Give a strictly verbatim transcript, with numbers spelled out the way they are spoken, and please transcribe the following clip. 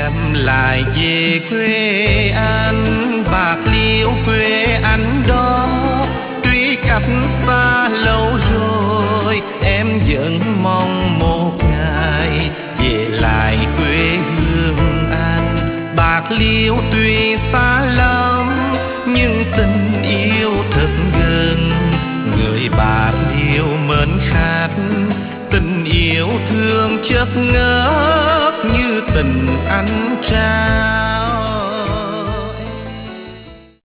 em lại về quê anh, Bạc Liêu quê anh đó. Tuy cách xa lâu rồi, em vẫn mong một ngày về lại quê hương anh. Bạc Liêu tuy xa lắm, nhưng tình yêu thật gần. Người Bạc Liêu mến khách, tình yêu thương chất ngất như tình anh trao.